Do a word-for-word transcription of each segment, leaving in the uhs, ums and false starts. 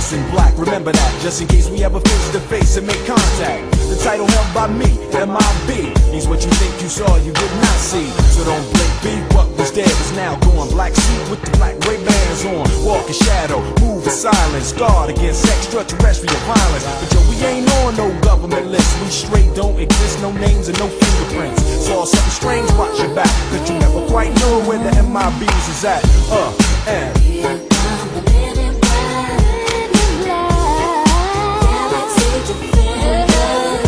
dress in black, remember that, just in case we ever face to face and make contact. The title held by me, M I B, means what you think you saw, you did not see. So don't blink, be what was dead is now gone. Black suit with the black Ray-Bans on, walk in shadow, move in silence, guard against extraterrestrial violence. But yo, we ain't on no government list, we straight don't exist, no names and no fingerprints. Saw something strange, watch your back, cause you never quite know where the M I Bs is at. Uh, and Here come the men in black, men in black. Galaxy defenders.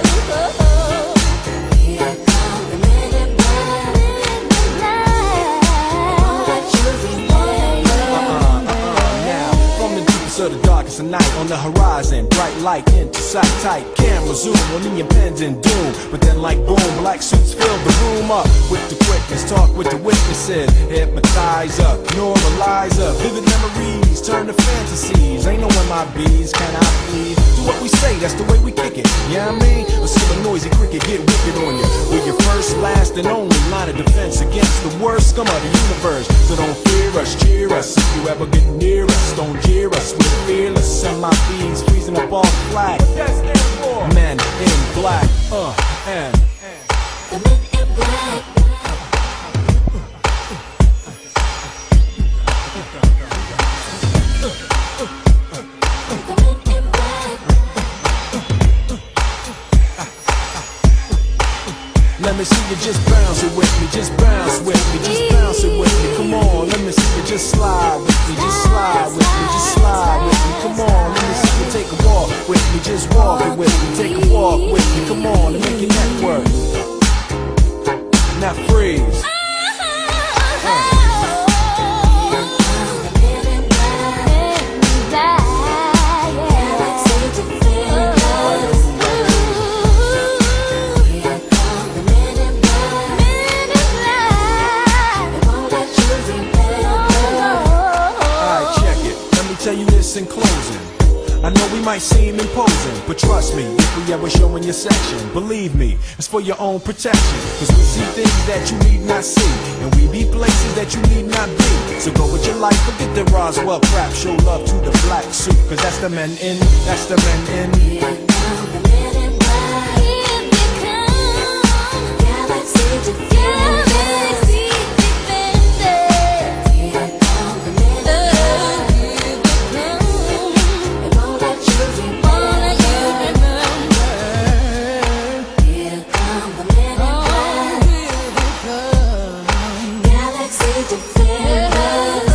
Here come the men in black, men in black. All that you remember. uh, uh, uh, now, from the deepest of the darkest of night, on the horizon, bright light into sight tight. Camera zoom on the impending doom, but then like boom, black suits fill the room up with the quickness. Talk with the witnesses, hypnotize up, normalize up. Vivid memories turn to fantasies. Ain't no M I Bs, can I please? Do what we say, that's the way we kick it. Yeah, you know I mean, let's see a noisy cricket get wicked on you. We're your first, last, and only line of defense against the worst scum of the universe. So don't fear us, cheer us. If you ever get near us, don't jeer us. We're fearless. M I Bs freezing up all the flag. Men in black, uh, and The men in black. The men in black. let me see you just bounce it with me, just bounce with me, just bounce it with me. Come on, let me see you just slide with me, just slide with me, just slide with me. Come on, let me see you take a walk with me, just walk it with me, take a walk with me. Come on, and make your neck work. Now freeze. Tell you this in closing, I know we might seem imposing, but trust me, if we ever show in your section, believe me, it's for your own protection. Cause we see things that you need not see, and we be places that you need not be. So go with your life, forget the Roswell crap, show love to the black suit. Cause that's the men in, that's the men in. Here come the men in black. Here they come. Galaxy defenders. Defenders.